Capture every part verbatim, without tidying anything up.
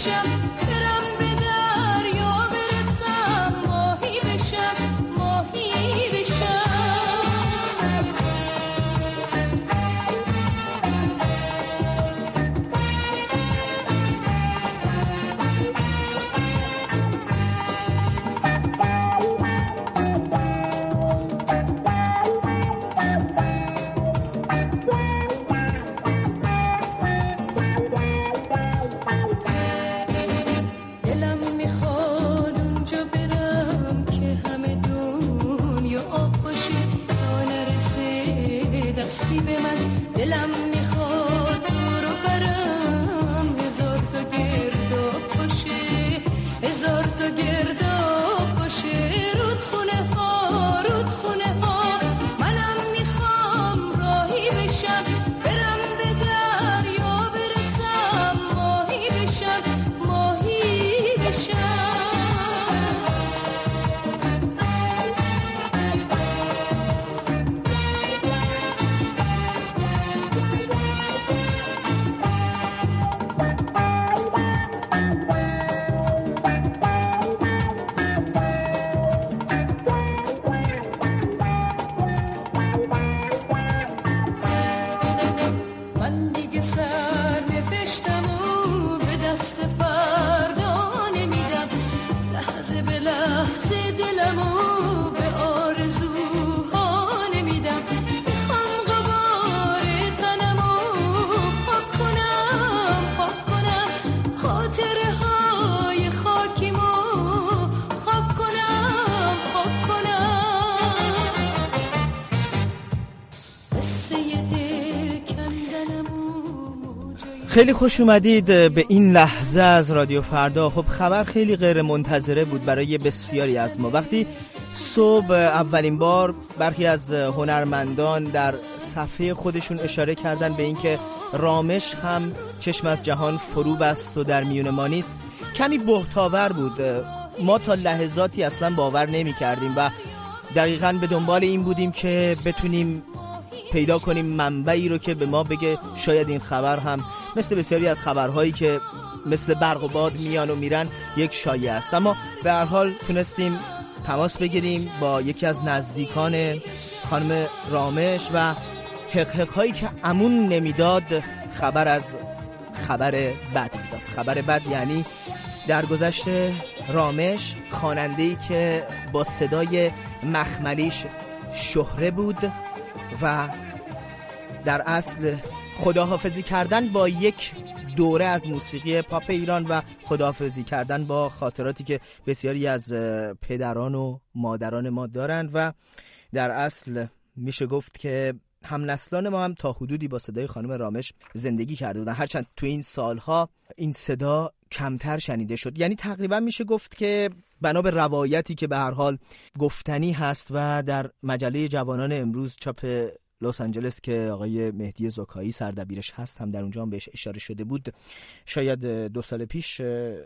بشم برم به دریا برسم ماهی بشم ماهی بشم دلم میخواد تو رو برم هزار تا گرداب باشه هزار تا گرداب باشه رودخونه ها رودخونه ها منم میخوام راهی بشم برم به دریا برسم ماهی بشم ماهی بشم خیلی خوش اومدید به این لحظه از رادیو فردا. خب خبر خیلی غیر منتظره بود برای بسیاری از ما. وقتی صبح اولین بار برخی از هنرمندان در صفحه خودشون اشاره کردن به اینکه رامش هم چشم از جهان فرو بست و در میون ما نیست، کمی بهت‌آور بود. ما تا لحظاتی اصلا باور نمی کردیم و دقیقاً به دنبال این بودیم که بتونیم پیدا کنیم منبعی رو که به ما بگه شاید این خبر هم مثل بسیاری از خبرهایی که مثل برق و باد میان و میرن یک شایعه است. اما به هر حال تونستیم تماس بگیریم با یکی از نزدیکان خانم رامش و حقحق هایی که امون نمیداد خبر از خبر بد میداد. خبر بد یعنی درگذشت رامش، خواننده‌ای که با صدای مخملیش شهره بود و در اصل خداحافظی کردن با یک دوره از موسیقی پاپ ایران و خداحافظی کردن با خاطراتی که بسیاری از پدران و مادران ما دارند و در اصل میشه گفت که هم نسلان ما هم تا حدودی با صدای خانم رامش زندگی کرده بودن، هرچند تو این سالها این صدا کمتر شنیده شد. یعنی تقریبا میشه گفت که بنا به روایتی که به هر حال گفتنی هست و در مجله جوانان امروز چاپ لس آنجلس که آقای مهدی زکایی سردبیرش هست هم در اونجا هم بهش اشاره شده بود، شاید دو سال پیش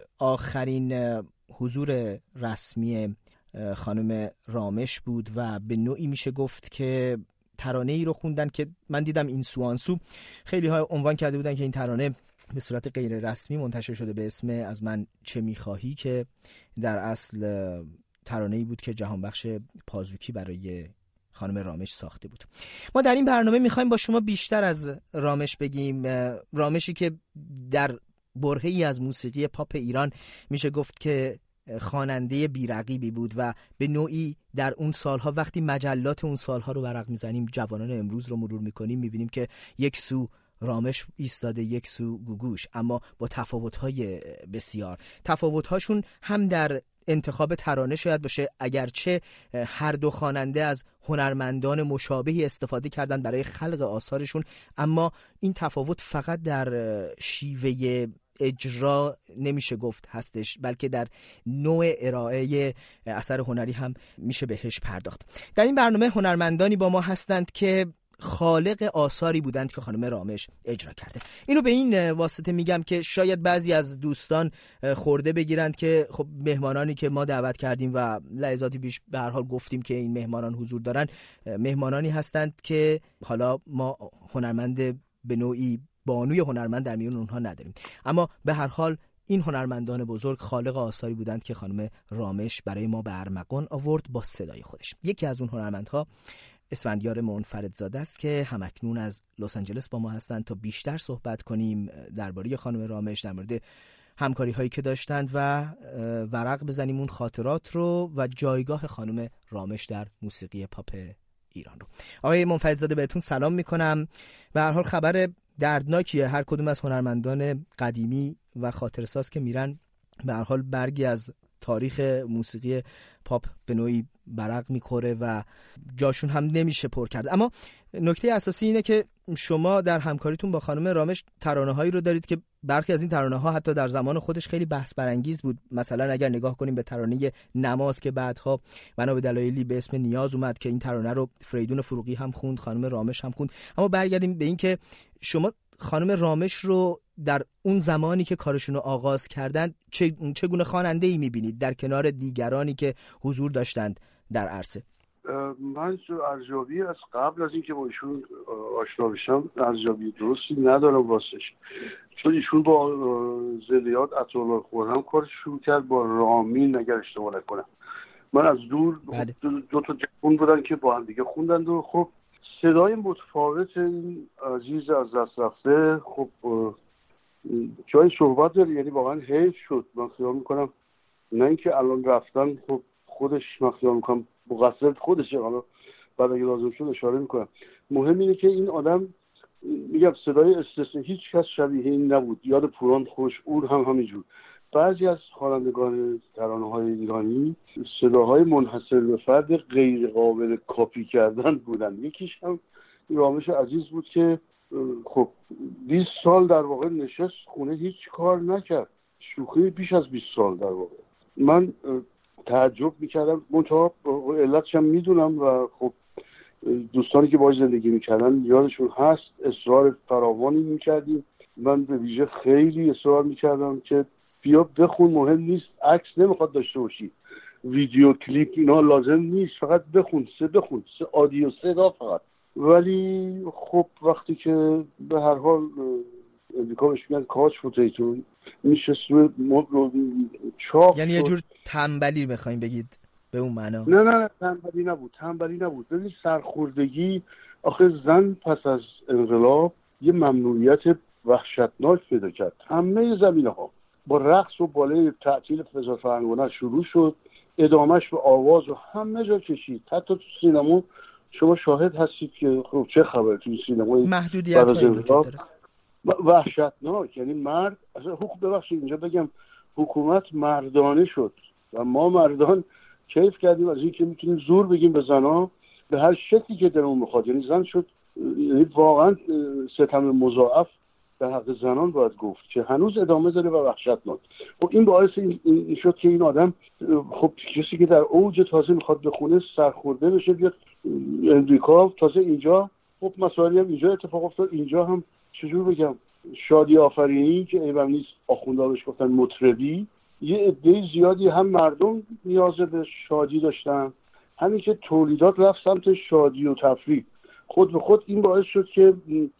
آخرین حضور رسمی خانم رامش بود و به نوعی میشه گفت که ترانه ای رو خوندن که من دیدم این سوانسو خیلی ها عنوان کرده بودن که این ترانه به صورت غیر رسمی منتشر شده به اسم از من چه میخواهی، که در اصل ترانه‌ای بود که جهانبخش پازوکی برای خانم رامش ساخته بود. ما در این برنامه میخوایم با شما بیشتر از رامش بگیم، رامشی که در برهه‌ای از موسیقی پاپ ایران میشه گفت که خواننده بی‌رقیبی بود و به نوعی در اون سالها وقتی مجلات اون سالها رو ورق میزنیم، جوانان امروز رو مرور میکنیم، میبینیم که یک سو رامش ایستاده یک سو گوگوش، اما با تفاوت‌های بسیار. تفاوت‌هاشون هم در انتخاب ترانه شاید باشه، اگرچه هر دو خواننده از هنرمندان مشابهی استفاده کردن برای خلق آثارشون، اما این تفاوت فقط در شیوه اجرا نمیشه گفت هستش، بلکه در نوع ارائه اثر هنری هم میشه بهش پرداخت. در این برنامه هنرمندانی با ما هستند که خالق آثاری بودند که خانم رامش اجرا کرده. اینو به این واسطه میگم که شاید بعضی از دوستان خورده بگیرند که خب مهمانانی که ما دعوت کردیم و لحظاتی پیش به هر حال گفتیم که این مهمانان حضور دارن، مهمانانی هستند که حالا ما هنرمند به نوعی بانوی هنرمند در میون اونها نداریم، اما به هر حال این هنرمندان بزرگ خالق آثاری بودند که خانم رامش برای ما به ارمغان آورد با صدای خودش. یکی از اون هنرمندها اسفندیار منفردزاده است که همکنون از لس آنجلس با ما هستند تا بیشتر صحبت کنیم درباره خانم رامش، در مورد همکاری هایی که داشتند و ورق بزنیم اون خاطرات رو و جایگاه خانم رامش در موسیقی پاپ ایران رو. آقای منفردزاده بهتون سلام میکنم. به هر حال خبر دردناکیه، هر کدوم از هنرمندان قدیمی و خاطرساز که میرن به هر حال برگی از تاریخ موسیقی پاپ به نوعی برق میخوره و جاشون هم نمیشه پر کرد. اما نکته اساسی اینه که شما در همکاریتون با خانم رامش ترانه هایی رو دارید که برخی از این ترانه ها حتی در زمان خودش خیلی بحث برانگیز بود. مثلا اگر نگاه کنیم به ترانه نماز که بعدها بنا به دلایلی به اسم نیاز اومد که این ترانه رو فریدون فروغی هم خوند، خانم رامش هم خوند. اما برگردیم به این که شما خانم رامش رو در اون زمانی که کارشون رو آغاز کردند چه چگونه خواننده‌ای می‌بینید در کنار دیگرانی که حضور داشتند در عرصه؟ من ارزیابی از قبل از اینکه با ایشون آشنا بشم ارزیابی درستی ندارم واسش، چون ایشون با زلیات عطاالله خرم کارش شروع کرد با رامین اگر اشتباه نکنم. من از دور بله. دو, دو تا جوان بودن که با هم دیگه خوندند و خب صدای متفاوت این عزیز از دست رفته خب جای صحبت داره، یعنی واقعا حیف شد. من خیال میکنم نه اینکه الان رفتن خب خودش، من خیال میکنم مقصر خودشه، حالا بعد اگه لازم شد اشاره میکنم. مهم اینه که این آدم میگم صدای استثنایی، هیچ کس شبیه این نبود. یاد پوران خوش‌عور هم همینجور. بعضی از خوانندگان ترانه‌های ایرانی صداهای منحصر به فرد غیر قابل کاپی کردن بودن. یکیش هم رامش عزیز بود که خب بیست سال در واقع نشست خونه هیچ کار نکرد، شوخی بیش از بیست سال در واقع. من تعجب میکردم، منتها علتش هم میدونم و خب دوستانی که باهاش زندگی میکردن یادشون هست اصرار فراوانی میکردیم. من به ویژه خیلی اصرار میکردم که بیا بخون، مهم نیست عکس نمیخواد داشته باشی، ویدیو کلیپ اینا لازم نیست، فقط بخون، سه بخون سه آدیو صدا فقط. ولی خب وقتی که به هر حال امریکا بهش میگن کاچ پوتیتو میشه سوی چاق، یعنی یه جور تنبلی میخوایم بگید به اون معنا؟ نه نه نه تنبلی نبود، تنبلی نبود. ببین سرخوردگی، آخه زن پس از انقلاب یه ممنوعیت وحشتناک پیدا کرد. همه زمینه ها با رقص و بالای تعطیل فضا فرهنگانه شروع شد، ادامهش به آواز و همه جا کشید. حتی تو سینما شما شاهد هستید که خب چه خبره تو سینما محدودیت هایی وجود داره وحشتناک. یعنی مرد اصلا حقوق، ببخشید اینجا بگم، حکومت مردانه شد و ما مردان کیف کردیم از این که میتونیم زور بگیم به زنها به هر شکلی که دلمون میخواد. یعنی زن شد، یعنی واقعا ستم مضاعف به حق زنان باید گفت که هنوز ادامه داره و وحشتناک. خب این باعث این شد که این آدم خب کسی که در اوج تازه میخواد بخونه سرخورده بشه، بیاد امریکا تازه اینجا خب مسائلی هم اینجا اتفاق افتاد. اینجا هم چجور بگم شادی آفرینی که ایوان نیست، آخونده بهش گفتن مطربی، یه عده زیادی هم مردم نیاز به شادی داشتن، همین که تولیدات رفت سمت شادی و تفریح. خود به خود این باعث شد که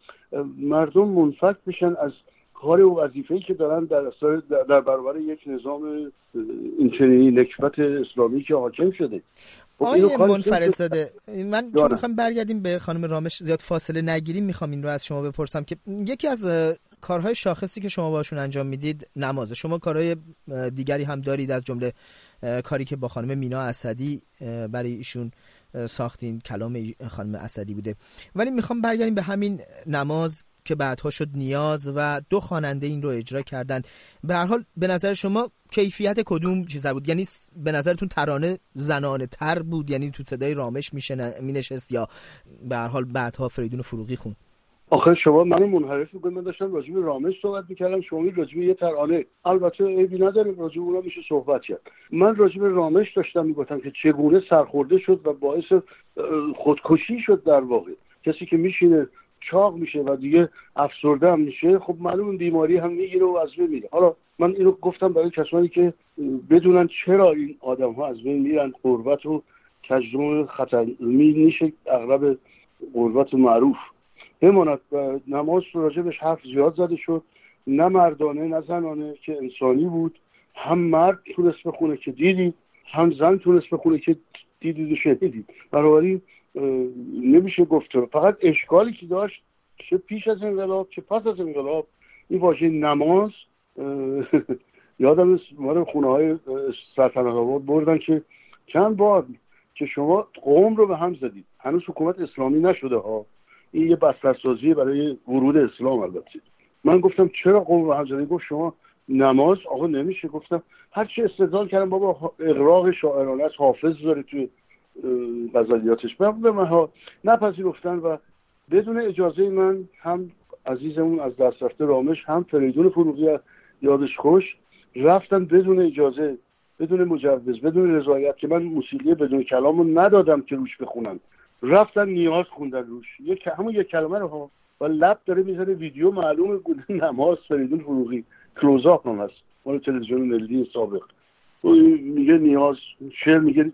مردم منفک بشن از کار و وظیفه‌ای که دارن در در برابر یک نظام اینچنینی نکبت اسلامی که حاکم شده. آقای منفردزاده، من چون میخوام برگردیم به خانم رامش، زیاد فاصله نگیریم، میخوام این رو از شما بپرسم که یکی از کارهای شاخصی که شما باشون انجام میدید نمازه. شما کارهای دیگری هم دارید، از جمله کاری که با خانم مینا اسدی برای ایشون ساختین، کلام خانم اسدی بوده. ولی میخوام برگردیم به همین نماز که بعدها شد نیاز و دو خواننده این رو اجرا کردن. به هر حال به نظر شما کیفیت کدوم چیزا بود؟ یعنی به نظرتون ترانه زنانه تر بود، یعنی تو صدای رامش مینشست، یا به هر حال بعدها فریدون فروغی خون؟ آخه شما منو منحرف می‌کنید. من داشتم راجع به رامش صحبت می‌کردم، شما راجع به یه ترانه، البته عیبی نداره راجع به اونها میشه صحبت کرد. من راجع به رامش داشتم میگفتم که چگونه سرخورده شد و باعث خودکشی شد. در واقع کسی که میشینه چاق میشه و دیگه افسرده هم میشه، خب معلوم بیماری هم میگیره و از بین میره. حالا من اینو گفتم برای کسانی که بدونن چرا این آدم‌ها از بین میرن. قربت و کجدم خطر میشه اغلب قربت معروف همانت. نماز راجبش حرف زیاد زده شد نه مردانه نه زنانه، که انسانی بود. هم مرد تونست بخونه که دیدید، هم زن تونست بخونه که دیدید و شنیدید. بنابراین نمیشه گفت. فقط اشکالی که داشت چه پیش از انقلاب چه پس از انقلاب، این واژه نماز یادم ما رو خونه های سلطنت آباد بردن که چند بار که شما قوم رو به هم زدید. هنوز حکومت اسلامی نشده ها، این یه بسترسازی برای ورود اسلام. البته من گفتم چرا قوم رو به هم زدید؟ گفت شما نماز. آقا نمیشه. گفتم هر چی استدلال کردم بابا اغراق شاعرانه است، حافظ داره توی غزلیاتش. به من ها نپذیرفتن و بدون اجازه من هم عزیزمون از دست رفته رامش هم فریدون فروغی یادش خوش رفتن بدون اجازه، بدون مجوز، بدون رضایت، که من موسیقی بدون کلامو ندادم که روش بخونن، رفتن نیاز خوندن روش. یک همون یک کلمه رو ها و لب داره میذاره ویدیو معلومه گونه نماز فریدون فروغی کلوزآپ هم هست مال تلویزیون ملی سابق. میگه نیاز، شعر میگه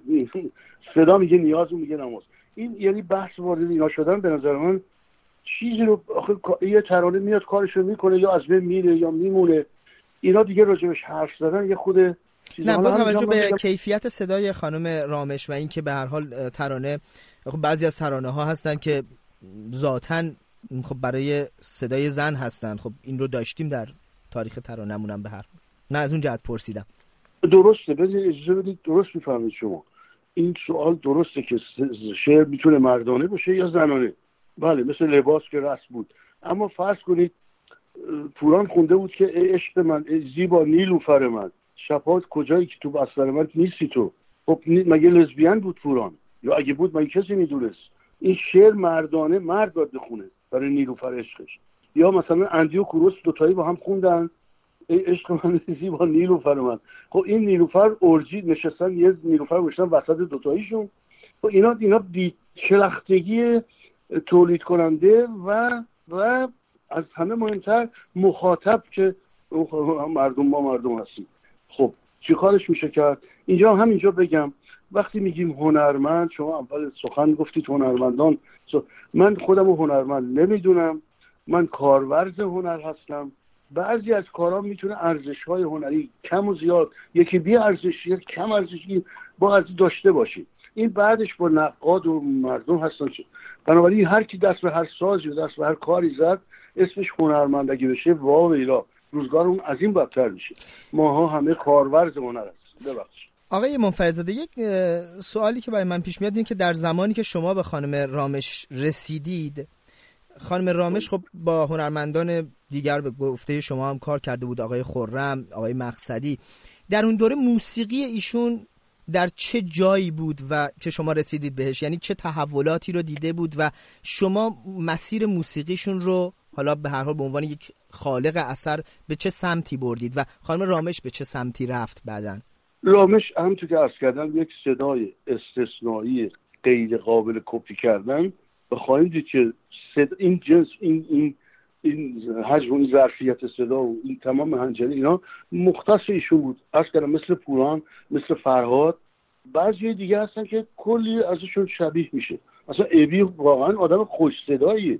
صدا میگه نیاز، و میگه نماز. این یعنی بحث وارد اینا شدن به نظر من چیزی رو آخه یه ترانه میاد کارشو میکنه یا از بین میره یا میمونه. اینا دیگه راجبش حرف زدن یه خود نه. با توجه به بگم... کیفیت صدای خانم رامش و این که به هر حال ترانه، خب بعضی از ترانه ها هستن که ذاتاً خب برای صدای زن هستن. خب این رو داشتیم در تاریخ ترانه‌مون هم. به هر حال من از اون جهت پرسیدم. درسته، بدید اجازه بدید درست میفهمید شما. این سوال درسته که شعر میتونه مردانه باشه یا زنانه. بله، مثل لباس که رسم بود. اما فرض کنید پوران خونده بود که ای عشق من، ای زیبا نیلوفر من، شبات کجایی که تو بستر من نیستی تو. خب مگه لزبیان بود پوران؟ یا اگه بود مگه کسی میدونست؟ این شعر مردانه، مرد باید بخونه برای نیلوفر عشقش. یا مثلا اندی و کوروش دوتایی با هم خوندن ای عشق من زیبا نیلوفر من. خب این نیلوفر اورجی نشستن یه نیلوفر گذاشتن وسط دوتاییشون. خب اینا اینا بی شلختگی تولید کننده و و از همه مهمتر مخاطب که مردم ما مردم هستیم. خب چی کارش میشه کرد؟ اینجا همینجا بگم وقتی میگیم هنرمند، شما اول سخن گفتید هنرمندان، من خودم هنرمند نمیدونم، من کارورز هنر هستم. بعضی از کارها میتونه ارزش‌های هنری کم و زیاد، یکی بی ارزشی کم ارزشی با ارزش داشته باشه. این بعدش با نقاد و مردم هستن. بنابراین هر کی دست به هر سازی و دست به هر کاری زد اسمش هنرمند اگه بشه واو ایلا روزگار اون از این بدتر میشه. ماها همه کارورز هنر هست. ببخشید آقای منفردزاده، یک سوالی که برای من پیش میاد اینه که در زمانی که شما به خانم رامش رسیدید، خانم رامش خب با هنرمندان دیگر به گفته شما هم کار کرده بود، آقای خرم، آقای مقصدی. در اون دوره موسیقی ایشون در چه جایی بود و که شما رسیدید بهش؟ یعنی چه تحولاتی رو دیده بود و شما مسیر موسیقیشون رو حالا به هر حال به عنوان یک خالق اثر به چه سمتی بردید و خانم رامش به چه سمتی رفت بعدن؟ رامش همونطور که عرض کردم یک صدای استثنایی غیر قابل کپی کردن و خواهید دید که صدا این جنس این این این حجم و این ظرفیت صدا و این تمام هنجری اینا مختص ایشون بود. عرض کردم مثل پوران، مثل فرهاد، بعضی دیگه هستن که کلی ازشون شبیه میشه. اصلا ابی واقعا آدم خوش صداییه،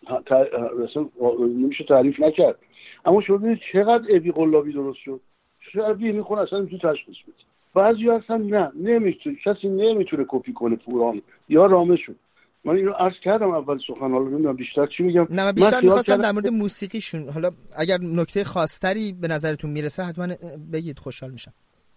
اصلا نمیشه تعریف نکرد. اما شما ببینید چقدر ابی قلابی درست شد، شبیه میخونه اصلا نمیتونه تشخیص بده. بعضی هستن نه نمیتونه، کسی نمیتونه کپی کنه پوران یا رامشون. من اینو عرض کردم اول سخن، حالا نمیدونم بیشتر چی میگم. نه من بیشتر می‌خواستم در مورد موسیقیشون، حالا اگر نکته خاص‌تری به نظرتون میرسه حتما بگید، خوشحال میشم.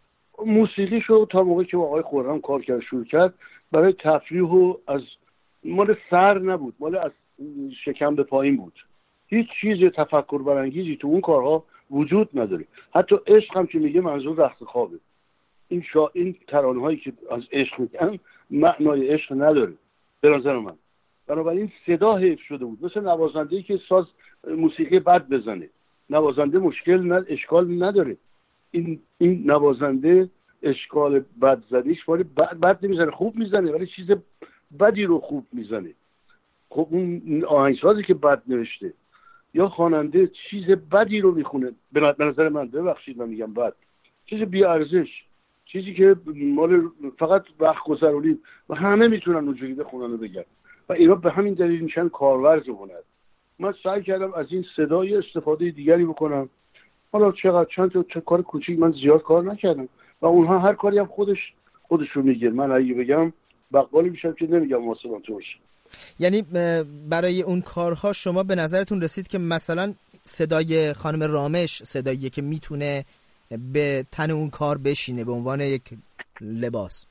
موسیقیشو تا موقعی که آقای خرم کار کرد شروع کرد برای تفریح و از مال سر نبود، مال از شکم به پایین بود. هیچ چیز تفکر برانگیزی تو اون کارها وجود نداره. حتی عشق هم که میگه منظور رخت خوابه. این شا... این ترانه‌هایی که از عشق میگن معنای عشق نداره به نظر من. بنابراین صدا حیف شده بود، مثل نوازنده‌ای که ساز موسیقی بد بزنه. نوازنده مشکل نه، اشکال نداره. این این نوازنده اشکال بد زدیش ولی بد, بد نمیزنه، خوب میزنه، ولی چیز بدی رو خوب میزنه. خب اون آهنگسازی که بد نوشته یا خواننده چیز بدی رو میخونه به نظر من، ببخشید من میگم بد، چیز بی ارزش، چیزی که مال فقط وقت گذرونی و همه میتونن اونجوری بخونن و بگن و اینا به همین دلیل میشن کارورز هنر. من سعی کردم از این صدای استفاده دیگری بکنم. حالا چقدر چند تا چه کار کوچیک، من زیاد کار نکردم و اونها هر کاری هم خودش خودش رو میگه. من اگه بگم بقالی میشم که نمیگم محاسبان تو باشه. یعنی برای اون کارها شما به نظرتون رسید که مثلا صدای خانم رامش صداییه که میتونه به تن اون کار بشینه به عنوان یک لباس؟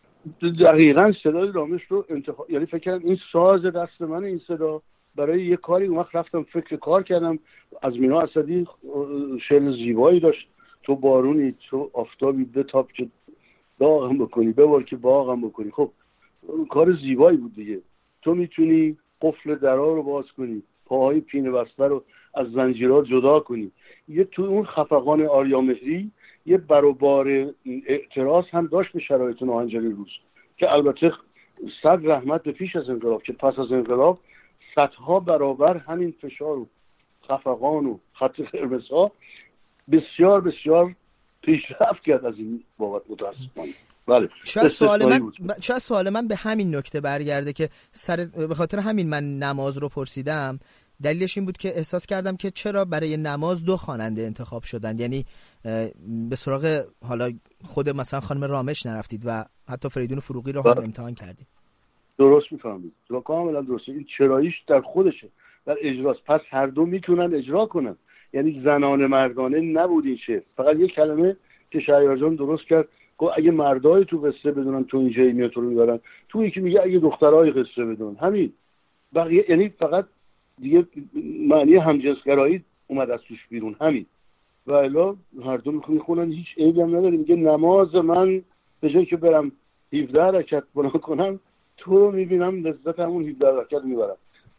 دقیقاً صدای رامش رو انتخاب، یعنی فکر کردم این ساز دست من، این صدا برای یه کاری. اون وقت رفتم فکر کار کردم. از مینا اسدی شعر زیبایی داشت: تو بارونی، تو آفتابی، بتاب که داغم بکنی، ببار که باغم بکنی. خب کار زیبایی بود دیگه. تو میتونی قفل درا رو باز کنی، پاهای پینه بسته رو از زنجیرها جدا کنی. یه تو اون خفقان آریامهری یه برابر اعتراض هم داشت به شرایط ناهنجاری روز، که البته صد رحمت به پیش از انقلاب که پس از انقلاب صدها برابر همین فشار و خفقان و خط قرمزها بسیار بسیار پیشرفت کرد از این بابت متاسفانه. بله. شاید سوال من شاید سوال من به همین نکته برگرده که سر به خاطر همین من نماز رو پرسیدم. دلیلش این بود که احساس کردم که چرا برای نماز دو خواننده انتخاب شدن، یعنی به سراغ حالا خود مثلا خانم رامش نرفتید و حتی فریدون فروغی رو هم امتحان کردید. درست میفهمید، کاملا درسته. این چراییش در خودشه، در اجراست. پس هر دو میتونن اجرا کنن، یعنی زنانه مردانه نبود این شعر. فقط یک کلمه که شهریار جان درست کرد، گفت اگه مردای تو قصه بدونن تو اینجا میاد تو رو میبرن، تو یکی میگه اگه دخترای قصه بدونن. همین بقیه، یعنی فقط دیگه معنی همجنسگرایی اومد از توش بیرون. همین. و الا هر دو میخونن، هیچ عیبی هم نداره. میگه نماز من به جای که برم هفده رکعت بنا کنم، تو رو میبینم لذت همون هفده رکعت میبرم.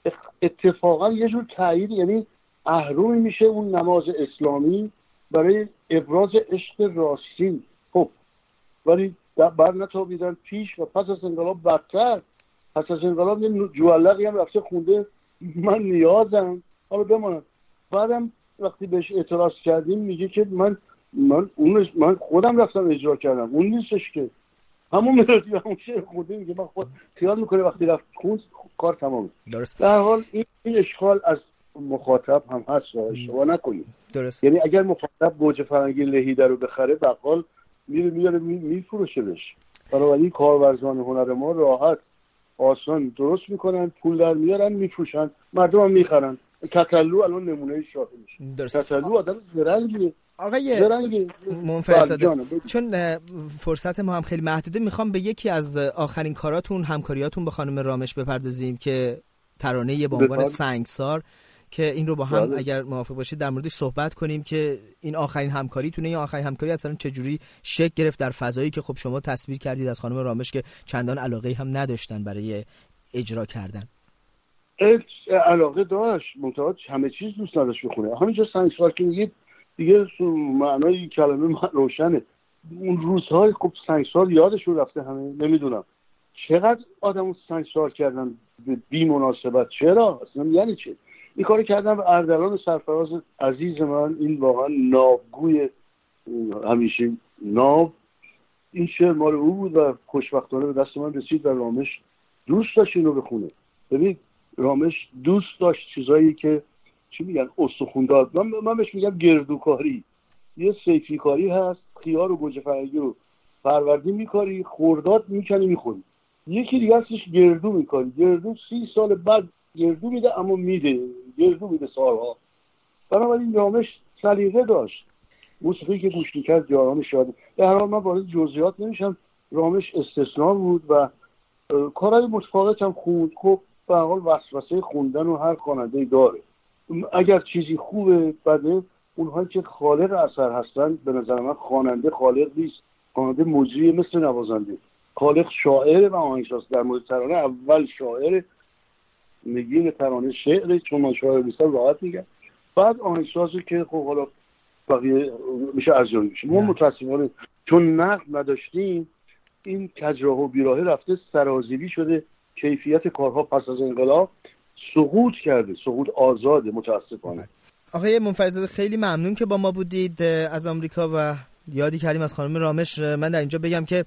اتفاقا یه جور تایید، یعنی اهرمی میشه اون نماز اسلامی برای ابراز عشق راستی. خب ولی بر نتابیدن پیش و پس از انقلاب بدتر. پس از انقلاب یه جوالقی هم رفته خونده من نیازم، حالا بمانم. بعدم وقتی بهش اعتراض کردیم میگه که من من اون من خودم رفتم اجرا کردم، اون نیستش که همون ملودی همون شعر خونده. میگه من خود خیال میکنه وقتی رفت خون کار تمام. درست. در حال این, این اشکال از مخاطب هم هست، اشتباه نکنید. درست. یعنی اگر مخاطب گوجه فرنگی لهیده رو بخره، بقال میره میاره میفروشه بهش. بنابراین کارورزان هنر ما راحت آسان درست میکنن، پول در میارن، میفروشن، مردم هم میخرن. کتلو الان نمونه شاهد میشه. کتلو آدم زرنگیه. آقای منفرزاده، چون فرصت ما هم خیلی محدوده، میخوام به یکی از آخرین کاراتون، همکاریاتون با خانم رامش بپردازیم که ترانه به عنوان سنگسار، که این رو با هم بله. اگر موافق باشید در موردش صحبت کنیم که این آخرین همکاریتونه. این آخرین همکاری اصلا چجوری شکل گرفت در فضایی که خب شما تصویر کردید از خانم رامش که چندان علاقه‌ای هم نداشتن برای اجرا کردن؟ علاقه داشت، منتها همه چیز دوست نداشت بخونه. همینجا سنگسار که میگید دیگه معنای کلمه روشنه. اون روزهای خب سنگسار یادشون رفته همه. نمیدونم چقدر آدمو سنگسار کردن بی مناسبت. چرا؟ اصلا یعنی چه؟ این کارو کردم به اردلان سرفراز عزیز من، این واقعا نابگوی همیشه ناب. این شعر مال او بود و خوشبختانه به دست من رسید و رامش دوست داشت اینو بخونه. ببین رامش دوست داشت چیزایی که چی میگن استخوندار، من من بهش میگم گردوکاری. یه سیفی کاری هست، خیار و گوجه فرنگی رو فروردین میکاری، خرداد میکنی میخوری. یکی دیگه هستش گردو میکاری. گردو سی سال بعد گردو میده، اما میده گردو میده سالها. بنابراین رامش سلیقه داشت. موسیقی که گوش میکرد جاران شاد. به هر حال من وارد جزئیات نمیشم. رامش استثناء بود و کارهای متفاوت هم خوند. خب به هر حال وسوسه خوندن و هر خواننده‌ای داره. اگر چیزی خوبه بده، اونهایی که خالق اثر هستن به نظر من خواننده خالق نیست، خواننده مجری مثل نوازنده. خالق شاعر و آهنگساز. در مورد ترانه اول شاعر، نگین ترانه شعره، چون من شاعر نیستم راحت میگم. بعد آهنگسازی که خب حالا بقیه میشه ارزیابی میشه. ما متاسفانه چون نقد نداشتیم، این کجراه و بیراهه رفته سرازیری شده. کیفیت کارها پس از انقلاب سقوط کرده، سقوط آزاده متاسفانه. آقای منفرزاده خیلی ممنون که با ما بودید از آمریکا و یادی کردیم از خانم رامش. من در اینجا بگم که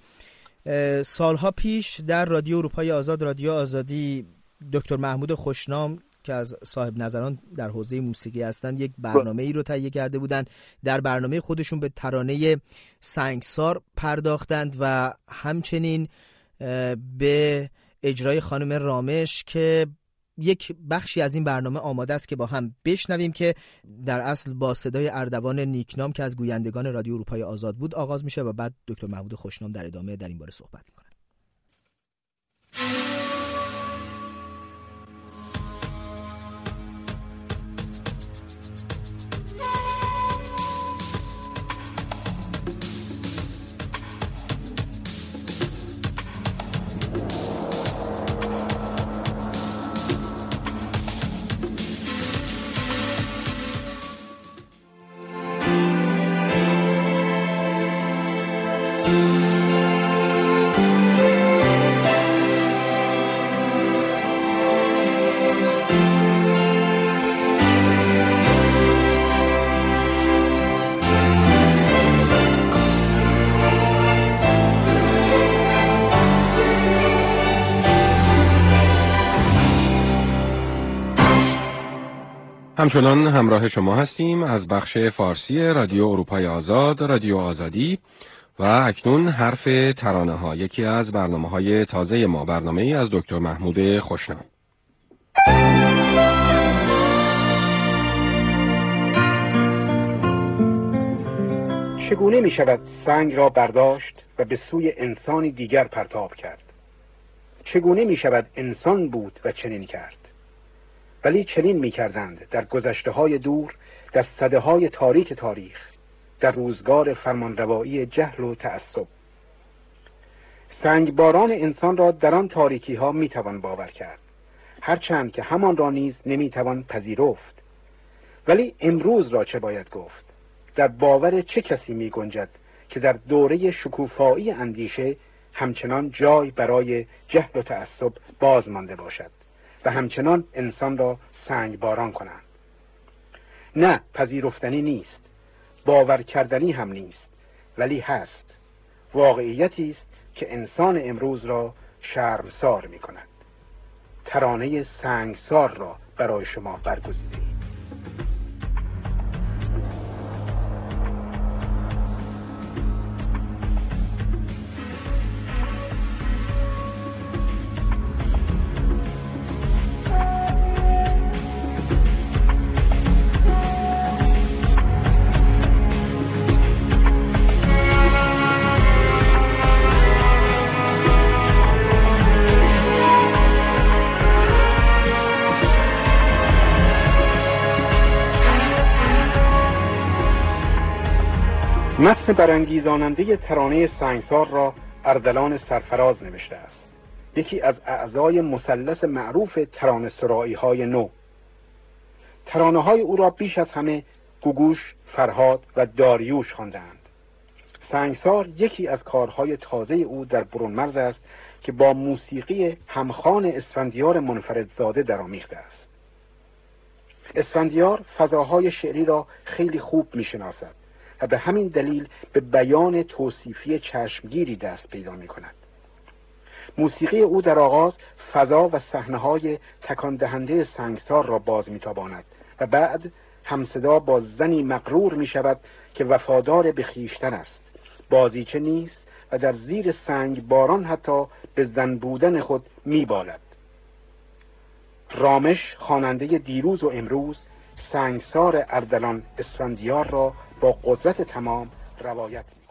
سالها پیش در رادیو اروپای آزاد، رادیو آزادی، دکتر محمود خوشنام که از صاحب نظران در حوزه موسیقی هستند یک برنامه ای رو تهیه کرده بودند. در برنامه خودشون به ترانه سنگسار پرداختند و همچنین به اجرای خانم رامش که یک بخشی از این برنامه آماده است که با هم بشنویم، که در اصل با صدای اردوان نیکنام که از گویندگان رادیو اروپای آزاد بود آغاز میشه و بعد دکتر محمود خوشنام در ادامه در این باره صحبت میکنه. همچنان همراه شما هستیم از بخش فارسی رادیو اروپای آزاد، رادیو آزادی، و اکنون حرف ترانه ها، یکی از برنامه های تازه ما، برنامه ای از دکتر محمود خوشنام. چگونه می شود سنگ را برداشت و به سوی انسانی دیگر پرتاب کرد؟ چگونه می شود انسان بود و چنین کرد؟ ولی چنین می کردند در گذشته های دور، در سده های تاریک تاریخ، در روزگار فرمانروایی جهل و تعصب. سنگباران انسان را در آن تاریکی ها می توان باور کرد، هرچند که همان را نیز نمی توان پذیرفت. ولی امروز را چه باید گفت؟ در باور چه کسی می گنجد که در دوره شکوفایی اندیشه همچنان جای برای جهل و تعصب باز مانده باشد و همچنان انسان را سنگ باران کنند؟ نه، پذیرفتنی نیست، باور کردنی هم نیست، ولی هست. واقعیتی است که انسان امروز را شرمسار می کند. ترانه سنگسار را برای شما برگزیدیم. متن برانگیزاننده ترانه سنگسار را اردلان سرفراز نوشته است، یکی از اعضای مثلث معروف ترانه سرایی های نو. ترانه های او را بیش از همه گوگوش، فرهاد و داریوش خواندند. سنگسار یکی از کارهای تازه او در برونمرز است که با موسیقی همخوان اسفندیار منفردزاده درآمیخته است. اسفندیار فضاهای شعری را خیلی خوب می‌شناسد و به همین دلیل به بیان توصیفی چشمگیری دست پیدا می کند. موسیقی او در آغاز فضا و صحنه‌های تکان دهنده سنگسار را باز می تاباند و بعد همصدا با زنی مغرور می شود که وفادار به خویشتن است، بازیچه نیست و در زیر سنگ باران حتی به زن بودن خود می بالد. رامش، خواننده دیروز و امروز، سنگسار اردلان اسفندیار را با قدرت تمام روایت می‌کند.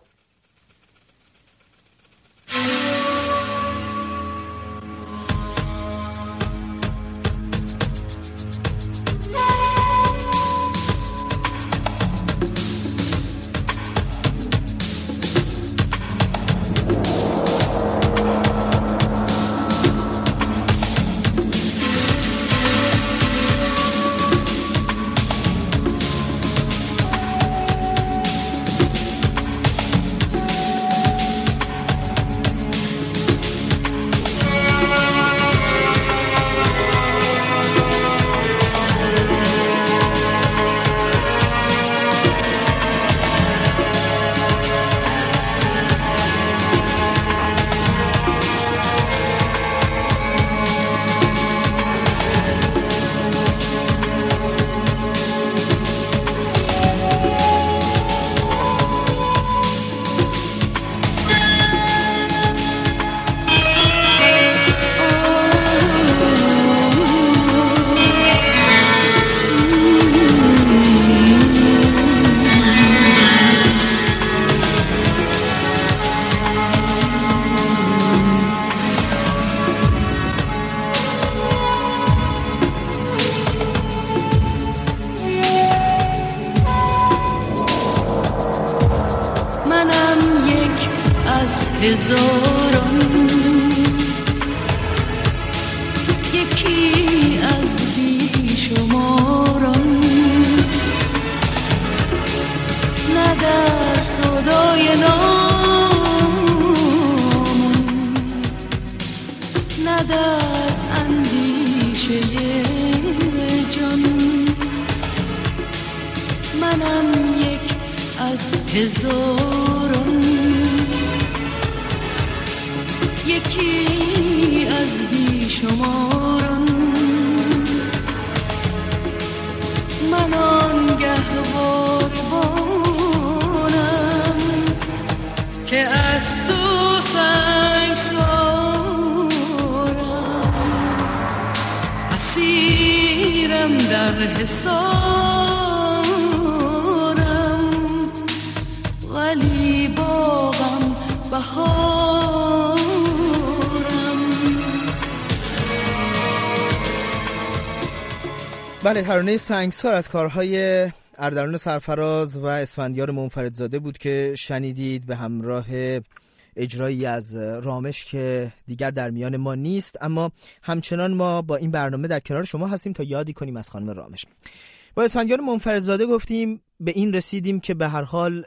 هزاران، یکی از بیشماران، نه در صدای نامم، نه در اندیشه جان، منم یک از هزاران، یکی از بیشماران، من آن گهواربانم که از تو سنگسارم، اسیرم در حصارم، ولی باغم بهارم. بله، ترانه سنگسار از کارهای اردلان سرفراز و اسفندیار منفردزاده بود که شنیدید به همراه اجرایی از رامش که دیگر در میان ما نیست، اما همچنان ما با این برنامه در کنار شما هستیم تا یادی کنیم از خانم رامش. با اسفندیار منفردزاده گفتیم، به این رسیدیم که به هر حال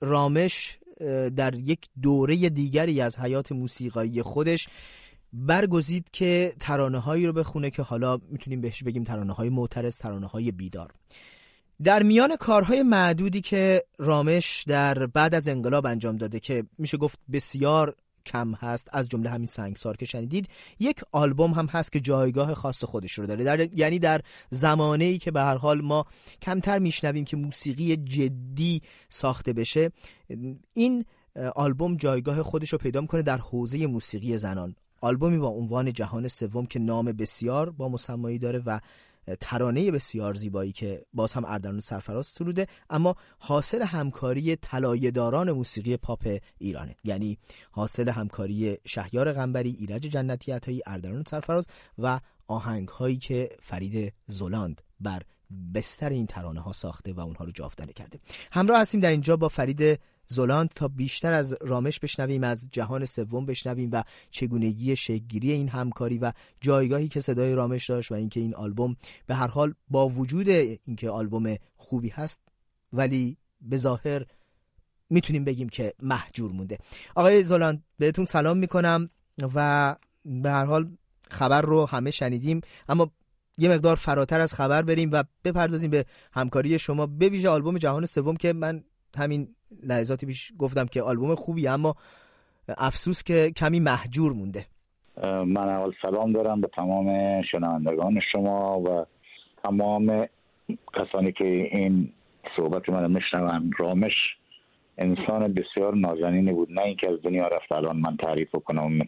رامش در یک دوره دیگری از حیات موسیقایی خودش برگزید که ترانه‌هایی رو بخونه که حالا میتونیم بهش بگیم ترانه‌های معترض، ترانه‌های بیدار. در میان کارهای معدودی که رامش در بعد از انقلاب انجام داده که میشه گفت بسیار کم هست، از جمله همین سنگسار که شنیدید، یک آلبوم هم هست که جایگاه خاص خودش رو داره، در یعنی در زمانه‌ای که به هر حال ما کمتر میشنویم که موسیقی جدی ساخته بشه، این آلبوم جایگاه خودش رو پیدا میکنه در حوزه موسیقی زنان. آلبومی با عنوان جهان سوم که نام بسیار با مسمایی داره و ترانه بسیار زیبایی که باز هم اردلان سرفراز سروده، اما حاصل همکاری طلایه‌داران موسیقی پاپ ایرانه، یعنی حاصل همکاری شهیار قنبری، ایرج جنتی عطایی، اردلان سرفراز و آهنگ‌هایی که فرید زلاند بر بستر این ترانه ها ساخته و اونها رو جاودانه کرده. همراه هستیم در اینجا با فرید زلاند تا بیشتر از رامش بشنویم، از جهان سوم بشنویم و چگونگی شکل‌گیری این همکاری و جایگاهی که صدای رامش داشت و اینکه این آلبوم به هر حال با وجود اینکه آلبوم خوبی هست ولی به ظاهر میتونیم بگیم که مهجور مونده. آقای زلاند بهتون سلام میکنم و به هر حال خبر رو همه شنیدیم، اما یه مقدار فراتر از خبر بریم و بپردازیم به همکاری شما، به ویژه آلبوم جهان سوم که من همین لحظاتی پیش گفتم که آلبوم خوبیه اما افسوس که کمی مهجور مونده. من اول سلام دارم به تمام شنوندگان شما و تمام کسانی که این صحبت من میشنون. رامش انسان بسیار نازنینی بود، نه اینکه از دنیا رفت الان من تعریف کنم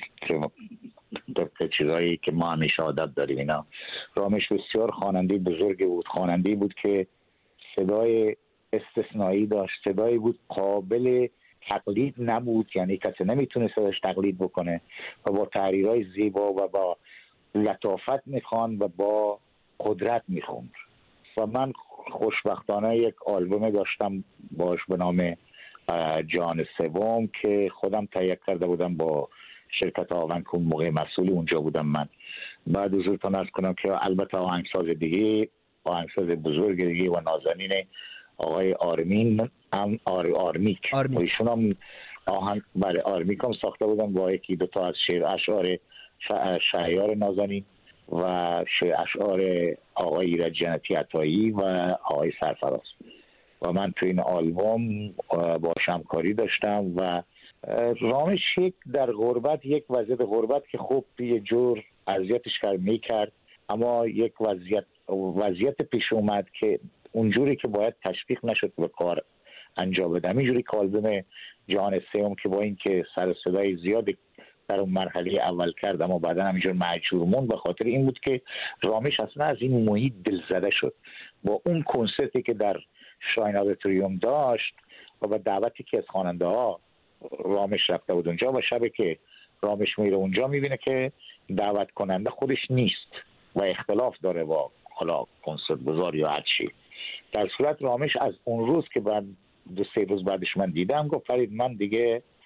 طبق چیزایی که ما همیشه عادت داریم اینا. رامش بسیار خواننده بزرگی بود، خواننده بود که صدای استثنایی داشت، صدایی بود قابل تقلید نبود، یعنی کسی نمیتونه صداش تقلید بکنه و با تحریرهای زیبا و با لطافت میخوان و با قدرت میخوند. و من خوشبختانه یک آلبوم داشتم باش به نام جهان سوم که خودم تهیه کرده بودم با شرکت آونکوم، موقع مسئول اونجا بودم من. بعد حضورتان عرض کنم که البته آهنگساز دیگه، آهنگساز بزرگ دیگه و نازنین آقای آرمین هم آر آرمیک ایشون هم آهنگ برای آرمیک هم ساخته بودم با یکی دو تا از شعر اشعار شهیار نازنین و اشعار آقای ایرج جنتی عطایی و آقای سرفراز. و من تو این آلبوم با همکاری داشتم و رامش یک در غربت، یک وضعیت غربت که خوب یه جور اذیتش کرد میکرد، اما یک وضعیت وضعیت پیش اومد که اونجوری که باید تشویق نشد به کار انجام بدم. اینجوری که آلبوم جهان سوم که با اینکه سر صدای زیادی در اون مرحله اول کرد اما بعدا همینجور مهجور موند، به خاطر این بود که رامش اصلا از این محیط دلزده شد با اون کنسرتی که در شاین آدیتوریوم داشت و با دعوتی که از خواننده ها رامش رفته بود اونجا و شبی که رامش میره اونجا میبینه که دعوت کننده خودش نیست و اختلاف داره با حالا کنسرت گذار یا هر چی. در صورت رامش از اون روز که بعد دو سه روز بعدش من دیدم گفت فرید من دیگه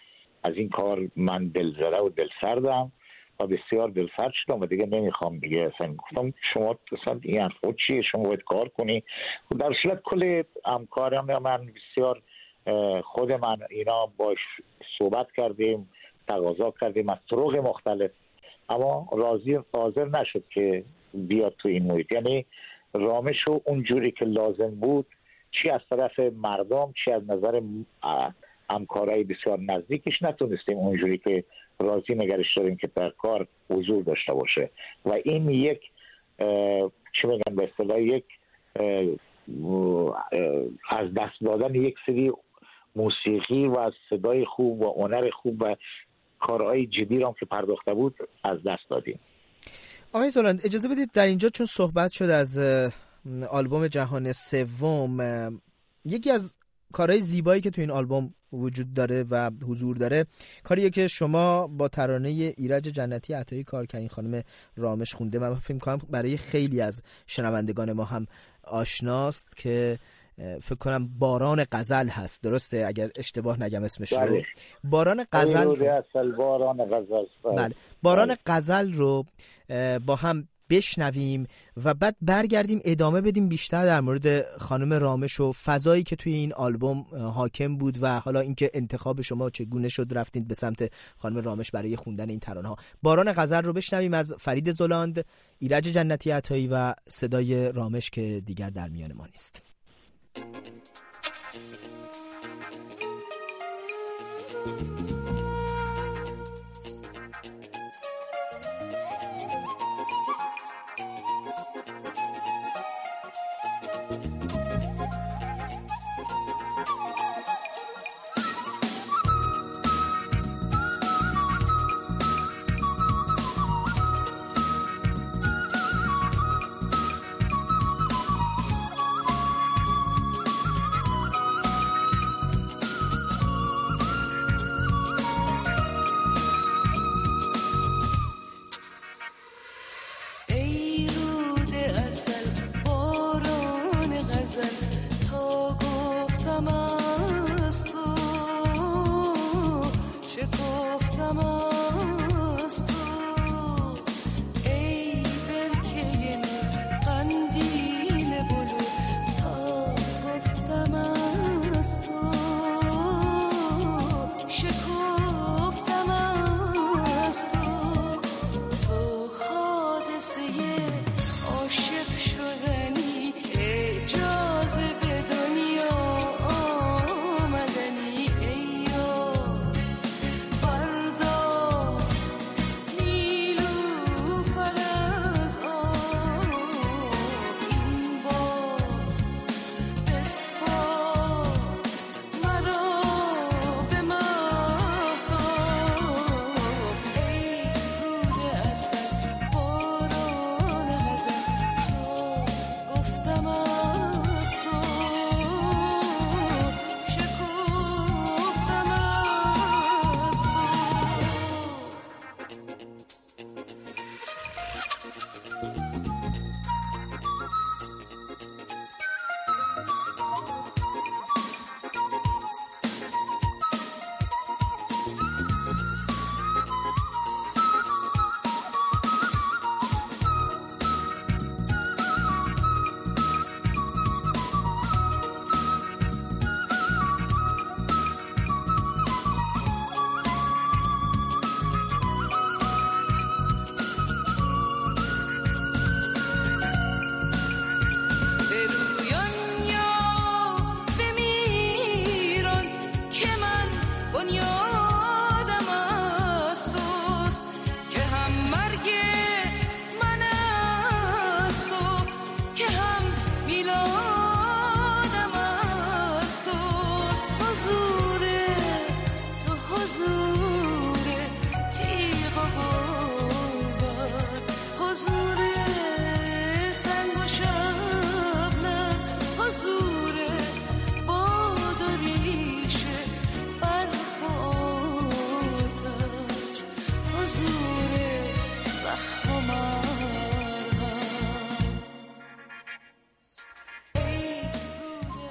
از این کار من دلزده و دلسردم و بسیار دلسرد شدم و دیگه نمیخوام دیگه. اصلا گفتم شما اصلا این حرفا چیه، شما باید کار کنی. در صورت کل همکارم من بسیار خود من اینا باش صحبت کردیم، تقاضا کردیم از طرق مختلف، اما راضی حاضر نشد که بیاد تو این محیط. یعنی رامش رو اونجوری که لازم بود، چی از طرف مردم چی از نظر همکارای بسیار نزدیکش، نتونستیم اونجوری که راضی نگرش داریم که در کار حضور داشته باشه. و این یک چی میگن به اصطلاح یک از دست دادن یک سری موسیقی و از صدای خوب و هنر خوب و کارهای جدی را که پرداخته بود از دست دادیم. آقای زولاند اجازه بدید در اینجا چون صحبت شد از آلبوم جهان سوم، یکی از کارهای زیبایی که تو این آلبوم وجود داره و حضور داره کاریه که شما با ترانه ایرج جنتی عطایی کار کردین، خانم رامش خونده و من فکر می‌کنم برای خیلی از شنوندگان ما هم آشناست که فکر کنم باران غزل هست، درسته اگر اشتباه نگم اسمش رو؟ باران غزل رو... باران غزل بله باران غزل رو با هم بشنویم و بعد برگردیم ادامه بدیم بیشتر در مورد خانم رامش و فضایی که توی این آلبوم حاکم بود و حالا اینکه انتخاب شما چگونه شد رفتید به سمت خانم رامش برای خوندن این ترانه ها. باران غزل رو بشنویم از فرید زولاند، ایرج جنتی عطایی و صدای رامش که دیگر در میان ما نیست.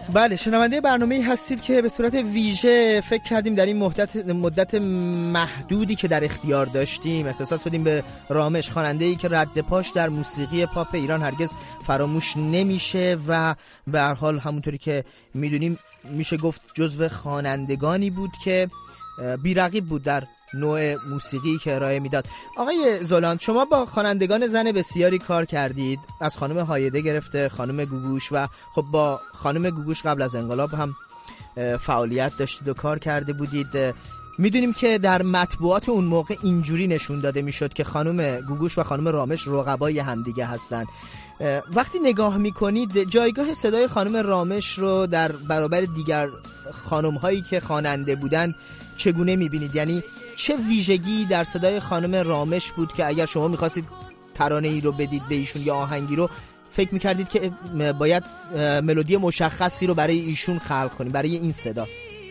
بله، شنونده برنامه‌ای هستید که به صورت ویژه فکر کردیم در این مدت مدت محدودی که در اختیار داشتیم اختصاص بدیم به رامش، خواننده‌ای که رد پاش در موسیقی پاپ ایران هرگز فراموش نمیشه و به هر حال همونطوری که میدونیم میشه گفت جزو خوانندگانی بود که بی‌رقیب بود در نوع موسیقی که ارائه میداد. آقای زولاند، شما با خوانندگان زن بسیاری کار کردید، از خانم هایده گرفته خانم گوگوش و خب با خانم گوگوش قبل از انقلاب هم فعالیت داشتید و کار کرده بودید. میدونیم که در مطبوعات اون موقع اینجوری نشون داده میشد که خانم گوگوش و خانم رامش رقبای همدیگه هستن. وقتی نگاه میکنید جایگاه صدای خانم رامش رو در برابر دیگر خانم هایی که خواننده بودن چگونه میبینید؟ یعنی چه ویژگی در صدای خانم رامش بود که اگر شما میخواستید ترانه ای رو بدید به ایشون یا آهنگی رو فکر میکردید که باید ملودی مشخصی رو برای ایشون خلق کنیم، برای این صدا؟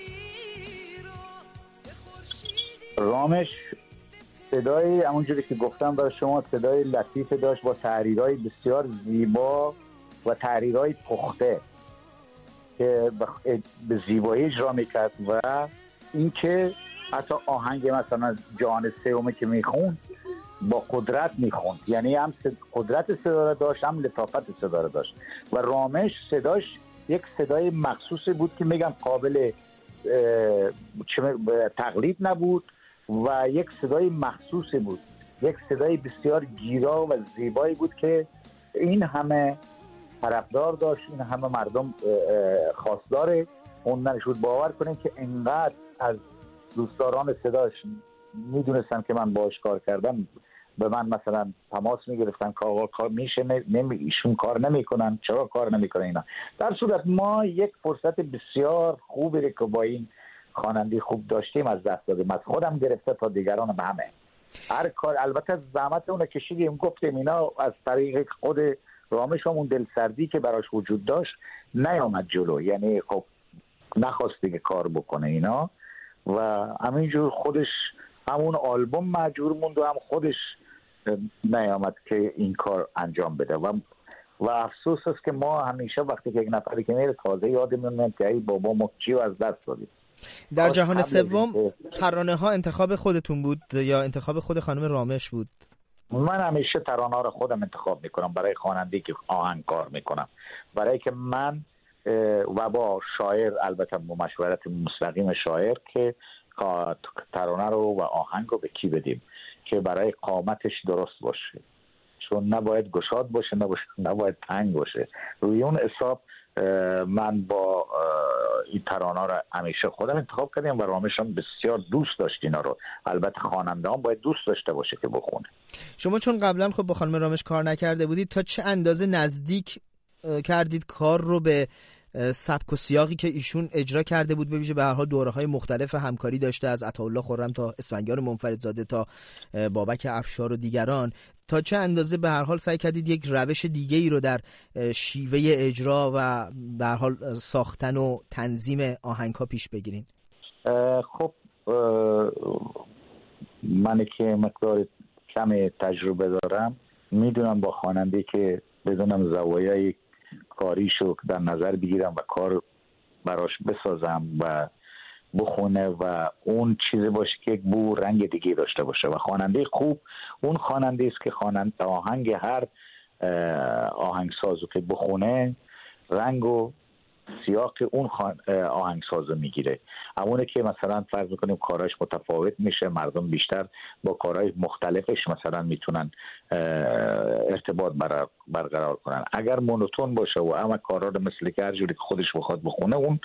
رامش صدای همونجوری که گفتم برای شما صدای لطیف داشت با تحریرهای بسیار زیبا و تحریرهای پخته که به زیبایی اجرا میکرد و اینکه حتی آهنگ مثلا جهان سوم که میخوند با قدرت میخوند، یعنی هم قدرت صدا را داشت هم لطافت صدا را داشت و رامش صداش یک صدای مخصوصی بود که میگم قابل تقلید نبود و یک صدای مخصوصی بود، یک صدای بسیار گیرا و زیبایی بود که این همه طرفدار داشت، این همه مردم خواستار اون نشود. باور کنیم که انقدر از دوستداران صداش میدونستن که من باش کار کردم به من مثلا تماس میگرفتن که آقا کار میشه، نمی ایشون کار نمیکنن، چرا کار نمیکنن اینا. در صورت ما یک فرصت بسیار خوبی که با این خواننده خوب داشتیم از دست دادیم، از خودم گرفته تا دیگران همه. هر کار البته زحمت اون کشیدیم، گفتیم اینا از طریق خود رامش همون دلسردی که براش وجود داشت نیامد جلو، یعنی خب نخواست دیگه کار بکنه اینا و همینجور خودش همون آلبوم مجبور موند و هم خودش نیامد که این کار انجام بده و و افسوس است که ما همیشه وقتی که یک نفری که میره تازه یادمون میاد که ای بابا ما کیو از دست دادیم. در جهان سوم ترانه ها انتخاب خودتون بود یا انتخاب خود خانم رامش بود؟ من همیشه ترانه ها رو خودم انتخاب میکنم برای خواننده که آهنگ کار میکنم، برای که من و با شاعر البته با مشورت مستقیم شاعر که ترانه رو و آهنگ رو به کی بدیم که برای قامتش درست باشه، چون نباید گشاد باشه نباید تنگ باشه. روی اون حساب من با این ترانه رو همیشه خودم انتخاب کردم و رامش هم بسیار دوست داشت اینا رو. البته خواننده هم باید دوست داشته باشه که بخونه. شما چون قبلا خب با خانم رامش کار نکرده بودید، تا چه اندازه نزدیک کردید کار رو به سبک و سیاقی که ایشون اجرا کرده بود؟ ببینید به هر حال دوره‌های مختلف همکاری داشته، از عطاالله خرم تا اسفندیار منفردزاده تا بابک افشار و دیگران. تا چه اندازه به هر حال سعی کردید یک روش دیگه ای رو در شیوه اجرا و به هر حال ساختن و تنظیم آهنگ‌ها پیش بگیرین؟ خب من که مقدار کم تجربه دارم میدونم با خواننده که بدونم زوایای کاریشو در نظر بگیرم و کار براش بسازم و بخونه و اون چیزی باشه که یک بو رنگ دیگه داشته باشه و خواننده خوب اون خواننده است که خواننده آهنگ هر آهنگسازو که بخونه رنگ و سیاق اون آهنگسازو میگیره. همونه که مثلا فرض میکنیم کاراش متفاوت میشه، مردم بیشتر با کارهای مختلفش مثلا میتونن ارتباط برقرار کنن. اگر مونوتون باشه و اما کارا رو مثل که هر جوری که خودش بخواد بخونه اون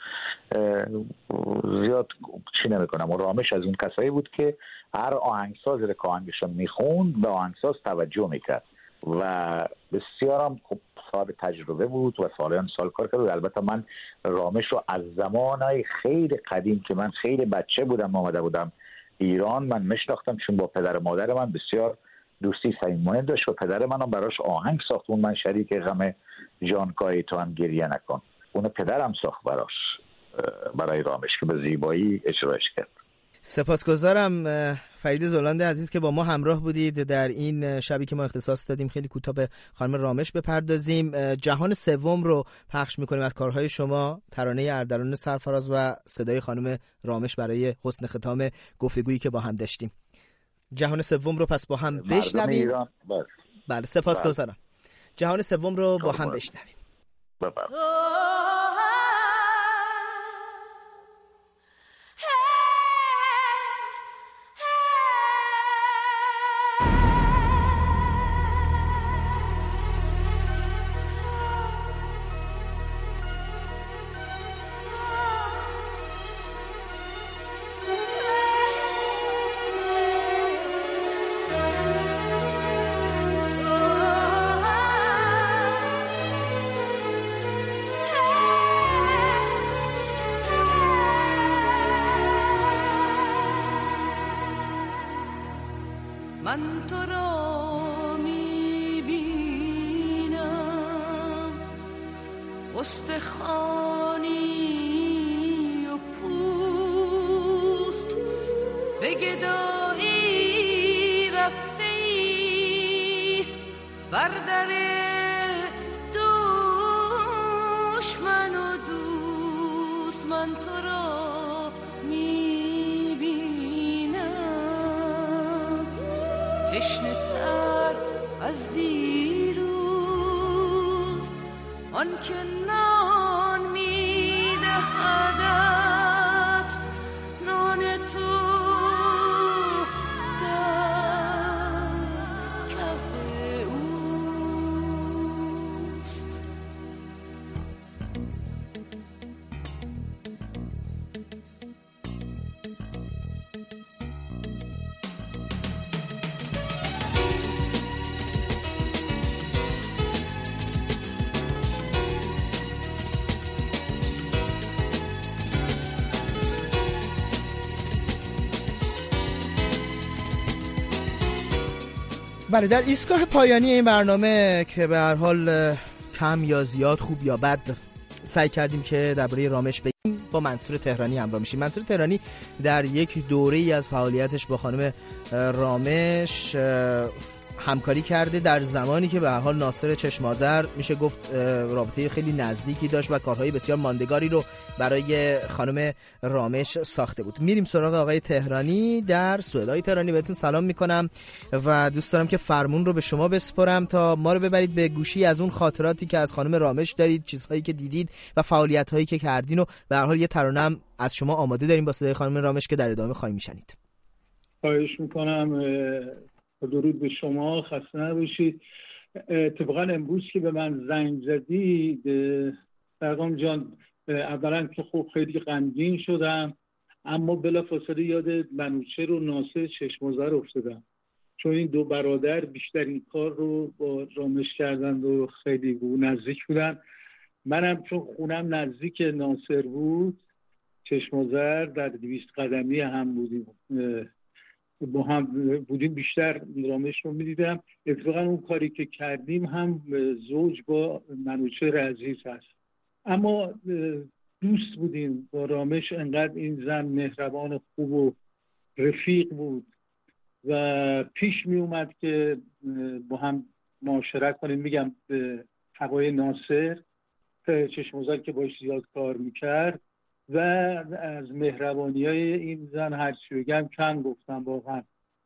زیاد چی نمیکنم. و رامش از اون کسایی بود که هر آهنگساز رو که آهنگش رو میخوند به آهنگساز توجه میکرد و بسیارم خوب صاحب تجربه بود و سالیان سال کار کرد. البته من رامش رو از زمانهای خیلی قدیم که من خیلی بچه بودم آمده بودم ایران من میشناختم، چون با پدر مادر من بسیار دوستی صمیمانه داشت و پدر منم براش آهنگ ساخت. اون من شریک غم جانکای تو هم گریه نکن، اون پدرم ساخت براش برای رامش که به زیبایی اجراش کرد. سپاسگزارم فرید زولاند عزیز که با ما همراه بودید در این شبی که ما اختصاص دادیم خیلی کوتاه به خانم رامش بپردازیم. جهان سوم رو پخش میکنیم از کارهای شما، ترانه اردلان سرفراز و صدای خانم رامش برای حسن ختام گفتگویی که با هم داشتیم. جهان سوم رو پس با هم بشنویم. بله سپاسگزارم. جهان سوم رو با هم بشنویم. من تو را میبینم استخوانی و پوست به گدایی رفته ای بر در دشمن و دوست. من تو را میبینم تشنه تر از دیروز، آن که نان میدهدت نان تو در کف اوست. بله، در ایستگاه پایانی این برنامه که به هر حال کم یا زیاد، خوب یا بد، سعی کردیم که درباره رامش بگیم، با منصور تهرانی همراه میشیم. منصور تهرانی در یک دوره‌ای از فعالیتش با خانم رامش همکاری کرده در زمانی که به هر حال ناصر چشم‌آذر میشه گفت رابطه خیلی نزدیکی داشت و کارهای بسیار ماندگاری رو برای خانم رامش ساخته بود. میریم سراغ آقای تهرانی در سوئد. آقای تهرانی بهتون سلام میکنم و دوست دارم که فرمون رو به شما بسپارم تا ما رو ببرید به گوشی از اون خاطراتی که از خانم رامش دارید، چیزهایی که دیدید و فعالیت‌هایی که کردین، و به هر حال یه ترانه هم از شما آماده داریم با صدای خانم رامش که در ادامه خواهیم میشنید. خواهش میکنم. درود به شما، خسته نباشید. اتفاقا امروز که به من زنگ زدید برقام جان، اولا که خب خیلی غمگین شدم، اما بلافاصله یاد منوچهر و ناصر چشم‌آذر افتادم، چون این دو برادر بیشتر این کار رو با رامش کردن و خیلی بود نزدیک بودن. منم چون خونم نزدیک ناصر بود چشم‌آذر، در دویست قدمی هم بودیم، با هم بودیم، بیشتر رامش رو میدیدم. اتفاقا اون کاری که کردیم هم زوج با منوچهر عزیز هست، اما دوست بودیم با رامش. انقدر این زن مهربان، خوب و رفیق بود و پیش می اومد که با هم معاشرت کنیم. میگم هوای ناصر چشم‌آذر که باش زیاد کار میکرد و از مهربانی‌های این زن هرچی بگم کم گفتم. واقعا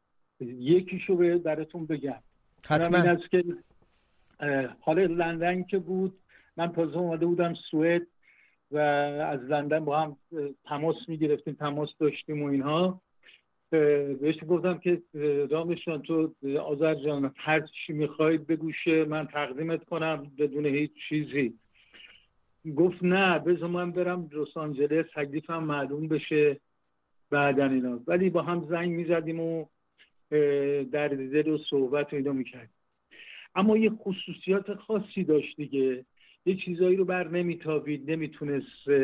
یکیشو براتون بگم، حتما. این است که حال لندن که بود، من تازه اومده بودم سوئد و از لندن با هم تماس میگرفتیم، تماس داشتیم و اینها. بهش گفتم که رامش جان، تو آذر جان، هر چی میخواید بگوشه من تقدیمت کنم بدون هیچ چیزی. گفت نه، بذار من برم لس آنجلس، تکلیفم معلوم بشه بعدن اینا. ولی با هم زنگ میزدیم و در دل و صحبت و اینا میکردیم. اما یه خصوصیات خاصی داشت دیگه، یه چیزایی رو بر نمیتابید، نمیتونست.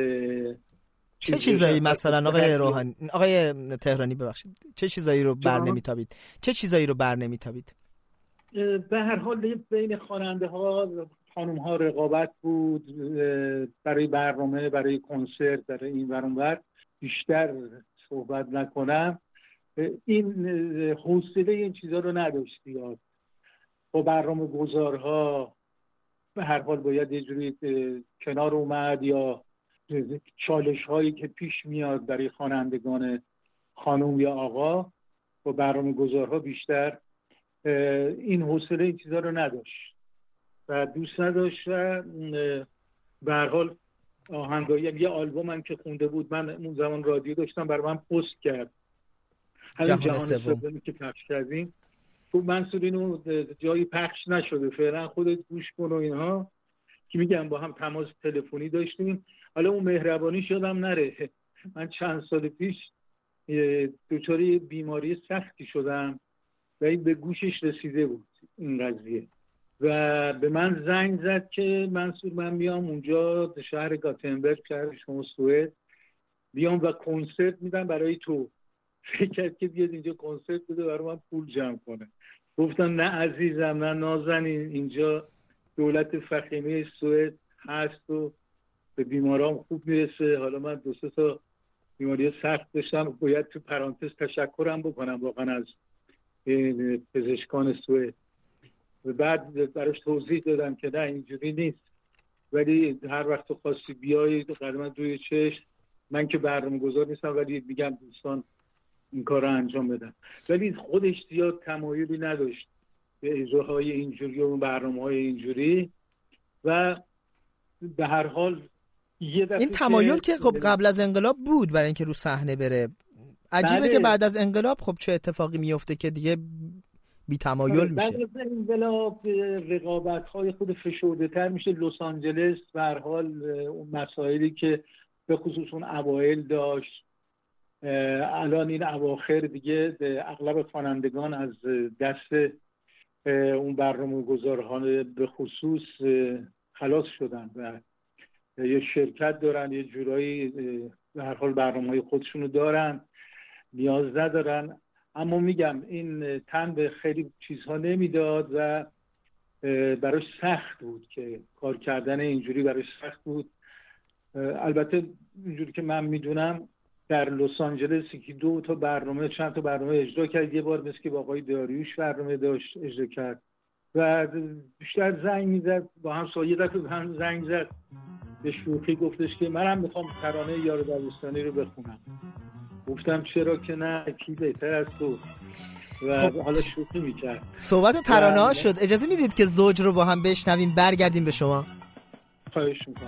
چه چیزایی مثلا آقای روحانی، آقای تهرانی ببخشید، چه چیزایی رو بر نمیتابید؟ چه چیزایی رو بر نمیتابید؟ به هر حال بین خواننده ها، خانم ها رقابت بود برای برنامه، برای کنسرت، برای این ور اون ور. بیشتر صحبت نکنم، این حوصله این چیزا رو نداشتی. یا با برنامه گذارها به هر حال باید یه جوری کنار اومد، یا چالش هایی که پیش میاد برای خوانندگان خانم یا آقا، با برنامه گذارها بیشتر این حوصله این چیزا رو نداشت و دوست نداشت. و به هر حال آهنگایی یه آلبوم هم که خونده بود، من اون زمان رادیو داشتم، برای من پست کرد همین جهان سومی که پخش کردیم. خب منصور اینو جایی پخش نشده فعلا، خودت گوش کن و اینها، که میگم با هم تماس تلفنی داشتیم. حالا اون مهربانی شدم نره، من چند سال پیش دچار بیماری سختی شدم و این به گوشش رسیده بود این قضیه و به من زنگ زد که منصور من میام اونجا شهر گاتنبرگ، شهر شما سوئد، بیام و کنسرت میدم برای تو. فکر کرد که بیاد اینجا کنسرت بده برای من پول جمع کنه. گفتم نه عزیزم، نه نازنین، اینجا دولت فخیمه سوئد هست و به بیمارام خوب میرسه. حالا من دو سه تا بیماری سخت داشتم، باید تو پرانتز تشکرم بکنم واقعا از پزشکان سوئد. و بعد براش توضیح دادم که نه اینجوری نیست، ولی هر وقت تو خواستی بیایی قدمت روی چشم، من که برنامه گذار نیستم ولی میگم دوستان این کار رو انجام بدن. ولی خودش زیاد تمایلی نداشت به اجراهای اینجوری و برنامه‌های اینجوری و به هر حال یه این تمایل که خب قبل از انقلاب بود برای اینکه رو صحنه بره. عجیبه بله. که بعد از انقلاب خب چه اتفاقی میفته که دیگه بی تمایل میشه. بعد از انقلاب رقابت‌های خود فشرده‌تر میشه. لس آنجلس به هر حال اون مسائلی که به خصوص اون اوایل داشت، الان این اواخر دیگه اغلب خوانندگان از دست اون برنامه‌گذاران به خصوص خلاص شدن و یه شرکت دارن، یه جورایی به هر حال برنامه‌های خودشونو دارن، نیاز ندارن. اما میگم این تن به خیلی چیزها نمیداد و براش سخت بود که کار کردن اینجوری براش سخت بود. البته اینجوری که من میدونم در لس آنجلس که دو تا برنامه چند تا برنامه اجرا کرد، یه بار مثل که با آقای داریوش برنامه داشت اجرا کرد و بیشتر زنگ میزد با هم سایه دفعه هم زنگ زد به شوخی، گفتش که منم میخوام ترانه یار دبستانی رو بخونم. گفتم چرا که نه، کی بهتر از تو. و خب. حالا شوخی میکرد. صحبت ترانه ها شد، اجازه میدید که زوج رو با هم بشنویم برگردیم به شما؟ خواهش میکنم.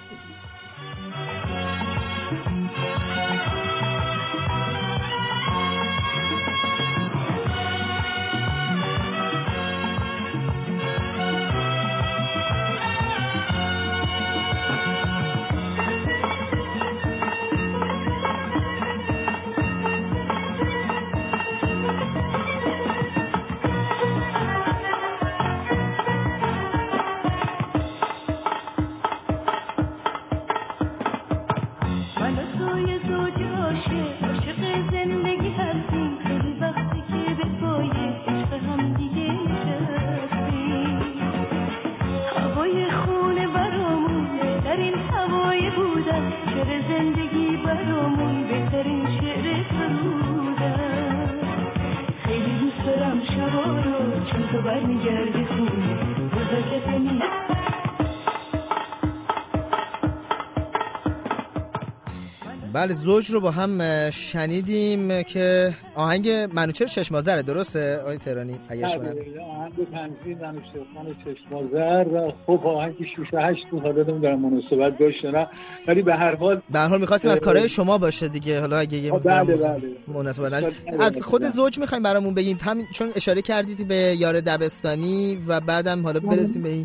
بله، زوج رو با هم شنیدیم که آهنگ منوچهر چشم‌آذر، درسته آقای تهرانی؟ اگر شما آهنگ تنظیم منوچهر چشم‌آذر و خب آهنگ شش هشت بود، حالا نمیدونم مناسبت داشت نه، ولی به هر حال به هر حال می‌خواستیم از کارهای شما باشه دیگه. حالا اگه یه بله بله مناسبت نشه از خود زوج می‌خوایم برامون بگین، همین چون اشاره کردید به یار دبستانی و بعدم حالا برسیم به این.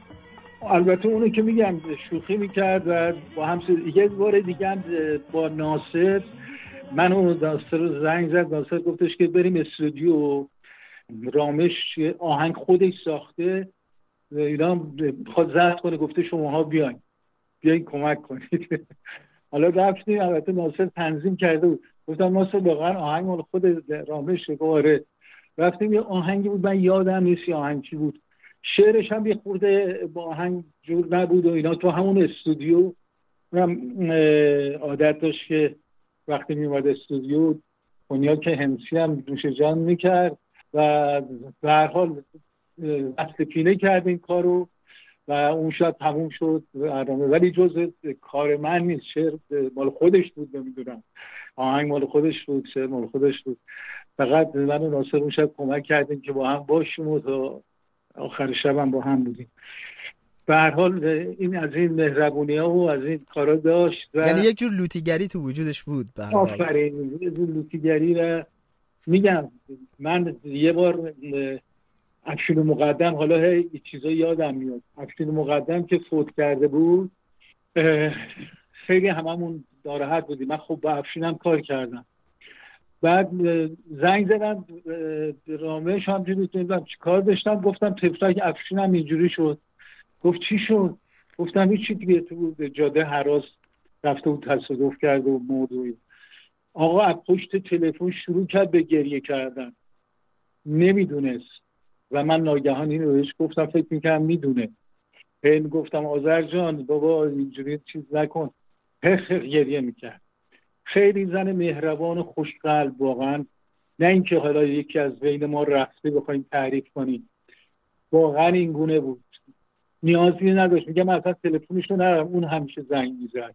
البته اونو که میگم شوخی میکرد و با هم یه بار دیگه هم با ناصر، من اون ناصر رو زنگ زد، ناصر گفتش که بریم استودیو، رامش آهنگ خودش ساخته اینا خود ضبط کنه، گفته شماها بیاین بیاین کمک کنید. حالا رفتیم، البته ناصر تنظیم کرده بود، گفتم ناصر واقعا آهنگ مال خود رامش آره. رفتیم یه آهنگی بود من یادم نیست آهنگ چی بود، شعرش هم یه خورده با آهنگ جور نبود و اینا. تو همون استودیو هم عادت داشت که وقتی می اومد استودیو بنیاد که همسی هم نوش جان میکرد و به هر حال اصل پینه کرد این کارو و اون شب تموم شد برنامه. ولی جز کار من نیست، شعر مال خودش بود، نمیدونم آهنگ مال خودش بود، شعر مال خودش بود. فقط من و ناصر اون شب کمک کردیم که با هم باشیم و تا آخر شب هم با هم بودیم. به هر حال این از این مهربونی ها و از این کارا داشت و یعنی یک جور لوتیگری تو وجودش بود. به هر حال آفرین، یک جور لوتیگری. و میگم من یه بار افشین مقدم، حالا هی چیزا یادم میاد، افشین مقدم که فوت کرده بود خیلی هممون ناراحت بودیم. من خب با افشینم کار کردم. بعد زنگ زدم رامش، همجوری نمیدونم چی کار داشتم، گفتم تفلک افشینم اینجوری شد. گفت چی شد؟ گفتم هیچی دیگه، تو جاده هراس رفته بود تصادف کرد و مرد. آقا از پشت تلفن شروع کرد به گریه کردن، نمیدونست و من ناگهان اینو بهش گفتم، فکر میکنم میدونه. این گفتم آذر جان بابا اینجوری چیز نکن. هخ گریه میکرد. خیلی زن مهربان و خوشقلب واقعا، نه اینکه حالا یکی از بین ما رفته بخوایم تعریف کنیم، واقعا این گونه بود، نیازی نداشت. میگم اصلا تلفنش رو ندارم، اون همیشه زنگ میزد،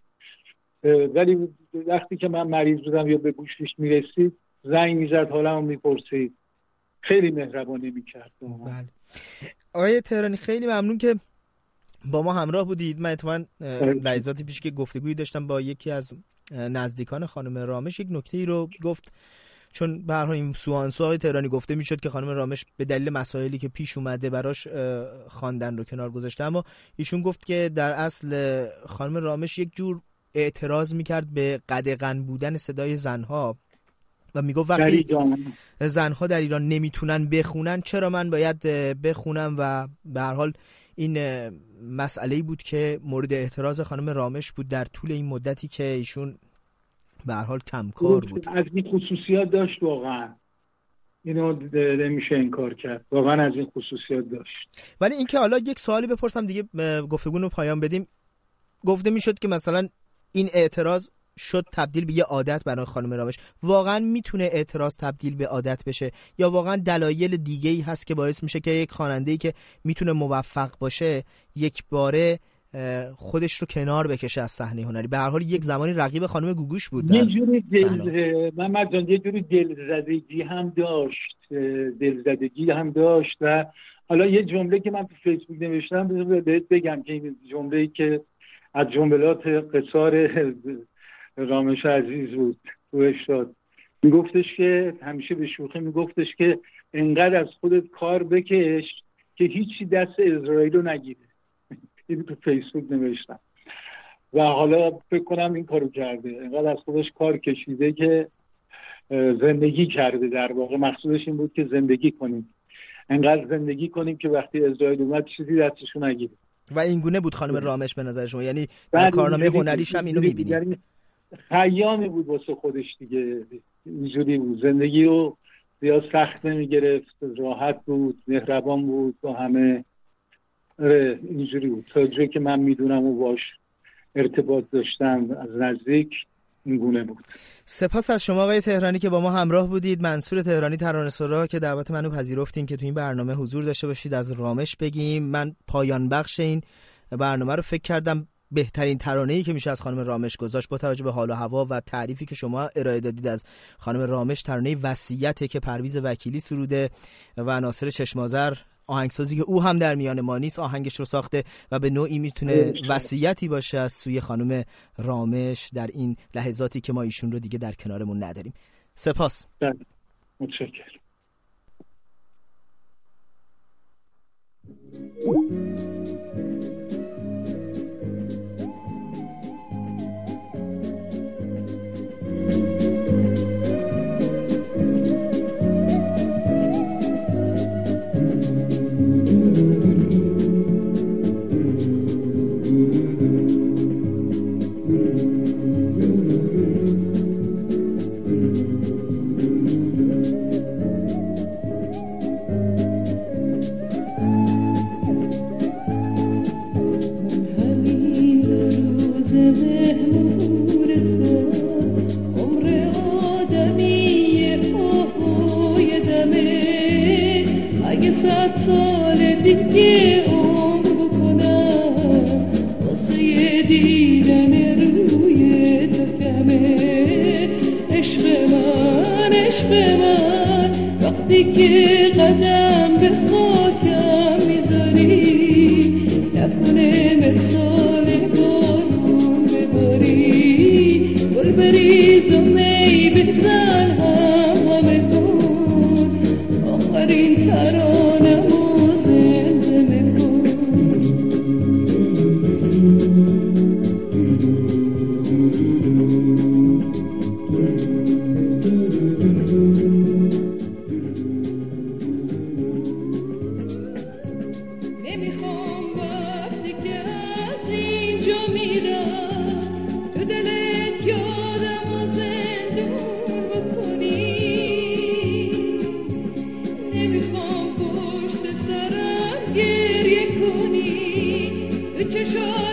ولی وقتی که من مریض بودم یا به گوشش میرسید زنگ میزد، حالمو میپرسید، خیلی مهربانی میکرد. بله آقای تهرانی خیلی ممنون که با ما همراه بودید. من اتفاقاً لحظاتی پیش که گفتگویی داشتم با یکی از نزدیکان خانم رامش، یک نکته‌ای رو گفت، چون به هر حال این سوانسو آقای تهرانی گفته میشد که خانم رامش به دلیل مسائلی که پیش اومده براش خواندن رو کنار گذاشته، اما ایشون گفت که در اصل خانم رامش یک جور اعتراض میکرد به قدغن بودن صدای زنها و میگفت وقتی زنها در ایران نمیتونن بخونن چرا من باید بخونم، و به هر حال این مسئله‌ای بود که مورد اعتراض خانم رامش بود در طول این مدتی که ایشون به هر حال کمکار بود. از این خصوصیات داشت واقعا، اینو نمیشه انکار کرد، واقعا از این خصوصیات داشت. ولی اینکه حالا یک سوالی بپرسم دیگه گفتگو رو پایان بدیم، گفته میشد که مثلا این اعتراض شد تبدیل به یه عادت برای خانم رامش. واقعا میتونه اعتراض تبدیل به عادت بشه یا واقعا دلایل دیگه‌ای هست که باعث میشه که یک خواننده‌ای که میتونه موفق باشه یک باره خودش رو کنار بکشه از صحنه هنری؟ به هر حال یک زمانی رقیب خانم گوگوش بود. یه جوری دل محمد جان یه جوری دلزدگی هم داشت، دلزدگی هم داشت. و حالا یه جمله که من تو فیسبوک نوشتم بهت بگم که این جمله‌ای که از جملات قصار رامش عزیز بود توش داد، میگفتش که همیشه به شوخی میگفتش که انقدر از خودت کار بکش که هیچی دست اسرائیل رو نگیره. این تو فیسبوک نوشتم و حالا فکر کنم این کارو کرده، انقدر از خودش کار کشیده که زندگی کرده. در واقع مقصودش این بود که زندگی کنیم، انقدر زندگی کنیم که وقتی اسرائیل اومد چیزی دستشو نگیره. و این گونه بود خانم رامش به نظر شما؟ یعنی در کارنامه هنریش هم اینو می‌بینید؟ یعنی خیامی بود واسه خودش دیگه، اینجوری بود، زندگی رو زیاد سخت نمی‌گرفت، راحت بود، مهربان بود با همه. آره اینجوری بود تا جایی که من میدونم و باش ارتباط داشتم از نزدیک این گونه بود. سپاس از شما آقای تهرانی که با ما همراه بودید. منصور تهرانی ترانه‌سرا که دعوت منو پذیرفتین که تو این برنامه حضور داشته باشید از رامش بگیم. من پایان بخش این برنامه رو فکر کردم بهترین ترانه‌ای که میشه از خانم رامش گذاشت با توجه به حال و هوا و تعریفی که شما ارائه دادید از خانم رامش. ترانه وصیت که پرویز وکیلی سروده و ناصر چشم‌آذر آهنگسازی که او هم در میان ما نیست آهنگش رو ساخته و به نوعی میتونه وصیتی باشه از سوی خانم رامش در این لحظاتی که ما ایشون رو دیگه در کنارمون نداریم. سپاس. متشکرم. دیگه عمر بکنم واسه دیدن روی تو کمه. عشق من عشق من وقتی که قدم به خاکم میذاری نکنه مثال بارون بباری. گل بریز و می بزن هم همه کن آخرین ترانم و زنده مکن. نمیخوام وقتی که از اینجا میرم تو دلت یادم و زندون بکنی. نمیخوام پشت سرم گریه کنی تو چشم